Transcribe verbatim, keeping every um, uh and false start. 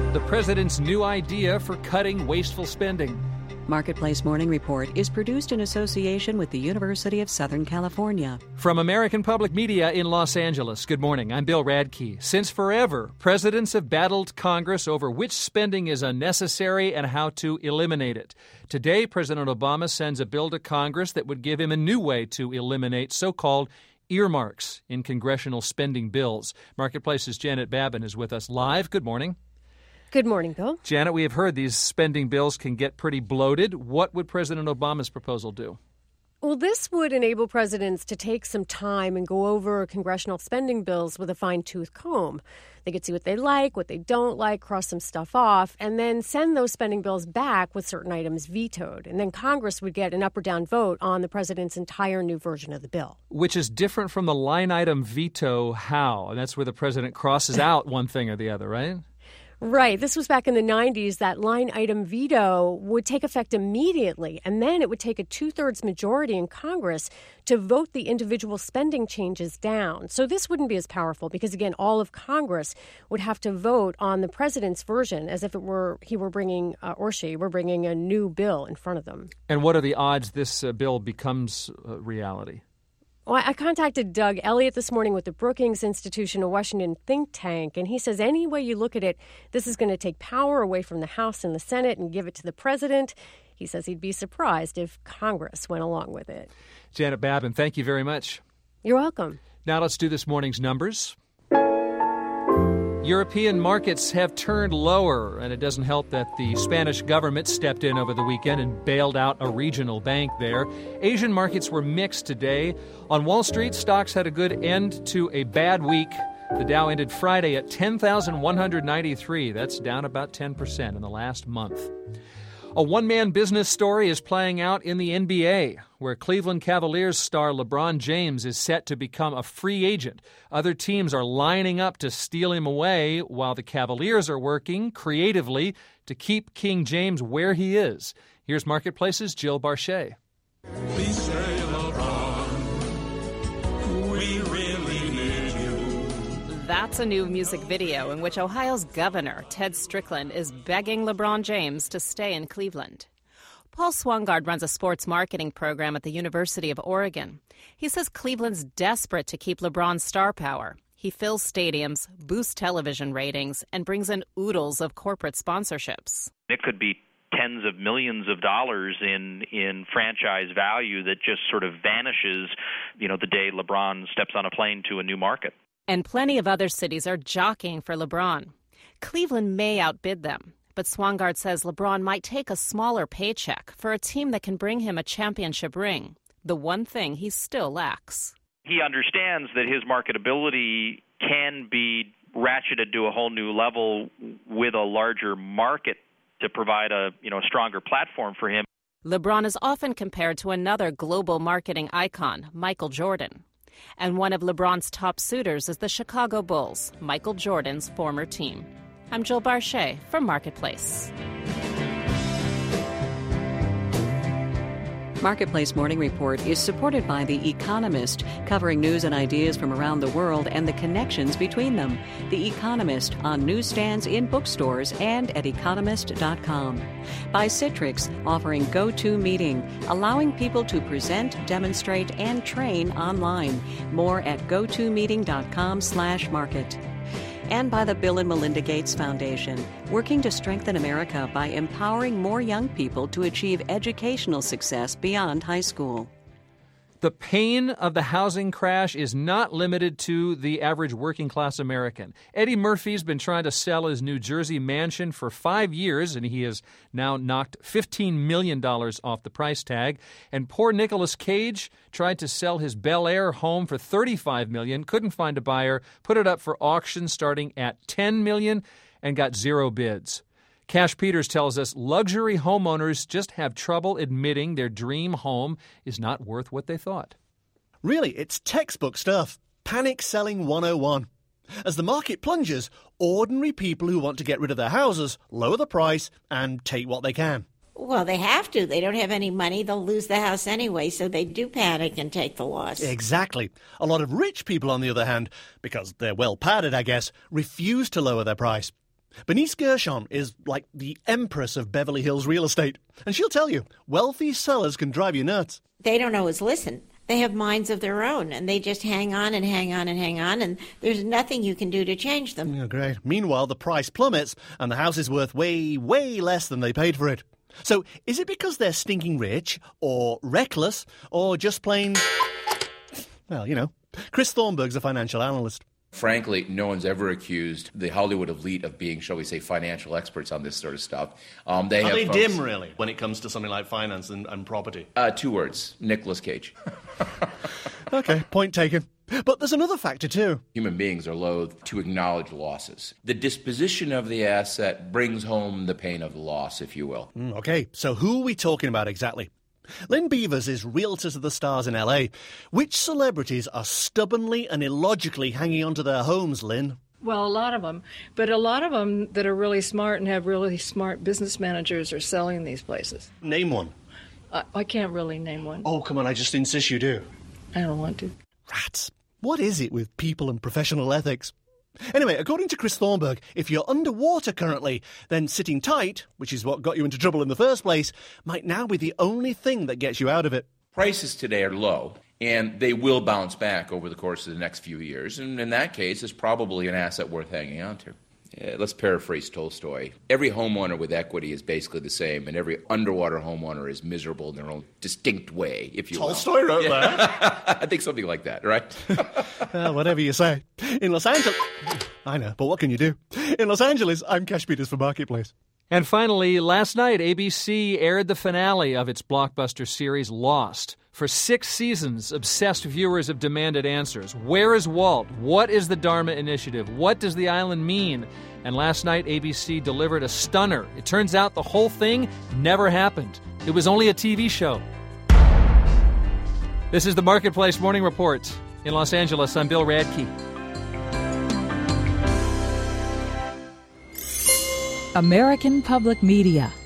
the president's new idea for cutting wasteful spending. Marketplace Morning Report is produced in association with the University of Southern California. From American Public Media in Los Angeles, good morning. I'm Bill Radke. Since forever, presidents have battled Congress over which spending is unnecessary and how to eliminate it. Today, President Obama sends a bill to Congress that would give him a new way to eliminate so-called earmarks in congressional spending bills. Marketplace's Janet Babin is with us live. Good morning. Good morning, Bill. Janet, we have heard these spending bills can get pretty bloated. What would President Obama's proposal do? Well, this would enable presidents to take some time and go over congressional spending bills with a fine-tooth comb. They could see what they like, what they don't like, cross some stuff off, and then send those spending bills back with certain items vetoed. And then Congress would get an up or down vote on the president's entire new version of the bill. Which is different from the line item veto how? And that's where the president crosses out one thing or the other, right? Right. This was back in the nineties. That line item veto would take effect immediately, and then it would take a two-thirds majority in Congress to vote the individual spending changes down. So this wouldn't be as powerful because, again, all of Congress would have to vote on the president's version as if it were he were bringing, uh, or she were bringing a new bill in front of them. And what are the odds this uh, bill becomes uh, reality? Well, I contacted Doug Elliott this morning with the Brookings Institution, a Washington think tank, and he says any way you look at it, this is going to take power away from the House and the Senate and give it to the president. He says he'd be surprised if Congress went along with it. Janet Babin, thank you very much. You're welcome. Now let's do this morning's numbers. European markets have turned lower, and it doesn't help that the Spanish government stepped in over the weekend and bailed out a regional bank there. Asian markets were mixed today. On Wall Street, stocks had a good end to a bad week. The Dow ended Friday at ten thousand one hundred ninety-three. That's down about ten percent in the last month. A one-man business story is playing out in the N B A, where Cleveland Cavaliers star LeBron James is set to become a free agent. Other teams are lining up to steal him away, while the Cavaliers are working creatively to keep King James where he is. Here's Marketplace's Jill Barchet. Please stay, LeBron. We really need you. That's a new music video in which Ohio's governor, Ted Strickland, is begging LeBron James to stay in Cleveland. Paul Swangard runs a sports marketing program at the University of Oregon. He says Cleveland's desperate to keep LeBron's star power. He fills stadiums, boosts television ratings, and brings in oodles of corporate sponsorships. It could be tens of millions of dollars in in franchise value that just sort of vanishes, you know, the day LeBron steps on a plane to a new market. And plenty of other cities are jockeying for LeBron. Cleveland may outbid them, but Swangard says LeBron might take a smaller paycheck for a team that can bring him a championship ring, the one thing he still lacks. He understands that his marketability can be ratcheted to a whole new level with a larger market to provide a, you know, a stronger platform for him. LeBron is often compared to another global marketing icon, Michael Jordan. And one of LeBron's top suitors is the Chicago Bulls, Michael Jordan's former team. I'm Jill Barchet for Marketplace. Marketplace Morning Report is supported by The Economist, covering news and ideas from around the world and the connections between them. The Economist on newsstands in bookstores and at economist dot com. By Citrix, offering GoToMeeting, allowing people to present, demonstrate, and train online. More at gotomeeting dot com slash market. And by the Bill and Melinda Gates Foundation, working to strengthen America by empowering more young people to achieve educational success beyond high school. The pain of the housing crash is not limited to the average working-class American. Eddie Murphy's been trying to sell his New Jersey mansion for five years, and he has now knocked fifteen million dollars off the price tag. And poor Nicolas Cage tried to sell his Bel Air home for thirty-five million dollars, couldn't find a buyer, put it up for auction starting at ten million dollars, and got zero bids. Cash Peters tells us luxury homeowners just have trouble admitting their dream home is not worth what they thought. Really, it's textbook stuff. Panic selling one oh one. As the market plunges, ordinary people who want to get rid of their houses lower the price and take what they can. Well, they have to. They don't have any money. They'll lose the house anyway, so they do panic and take the loss. Exactly. A lot of rich people, on the other hand, because they're well padded, I guess, refuse to lower their price. Bernice Gershon is like the empress of Beverly Hills real estate. And she'll tell you, wealthy sellers can drive you nuts. They don't always listen. They have minds of their own, and they just hang on and hang on and hang on, and there's nothing you can do to change them. Yeah, great. Meanwhile, the price plummets, and the house is worth way, way less than they paid for it. So, is it because they're stinking rich, or reckless, or just plain... Well, you know, Chris Thornburg's a financial analyst. Frankly, no one's ever accused the Hollywood elite of being, shall we say, financial experts on this sort of stuff. Um, they Are have they folks, dim, really, when it comes to something like finance and, and property? Uh, two words, Nicolas Cage. Okay, point taken. But there's another factor, too. Human beings are loath to acknowledge losses. The disposition of the asset brings home the pain of the loss, if you will. Mm, okay, so who are we talking about exactly? Lynn Beavers is realtor to the stars in L A. Which celebrities are stubbornly and illogically hanging onto their homes, Lynn? Well, a lot of them. But a lot of them that are really smart and have really smart business managers are selling these places. Name one. I, I can't really name one. Oh, come on, I just insist you do. I don't want to. Rats. What is it with people and professional ethics? Anyway, according to Chris Thornburg, if you're underwater currently, then sitting tight, which is what got you into trouble in the first place, might now be the only thing that gets you out of it. Prices today are low, and they will bounce back over the course of the next few years. And in that case, it's probably an asset worth hanging on to. Yeah, let's paraphrase Tolstoy. Every homeowner with equity is basically the same, and every underwater homeowner is miserable in their own distinct way, if you Tolstoy will. wrote yeah. that? I think something like that, right? Well, whatever you say. In Los Angeles... I know, but what can you do? In Los Angeles, I'm Cash Peters for Marketplace. And finally, last night, A B C aired the finale of its blockbuster series, Lost. For six seasons, obsessed viewers have demanded answers. Where is Walt? What is the Dharma Initiative? What does the island mean? And last night, A B C delivered a stunner. It turns out the whole thing never happened. It was only a T V show. This is the Marketplace Morning Report. In Los Angeles, I'm Bill Radke. American Public Media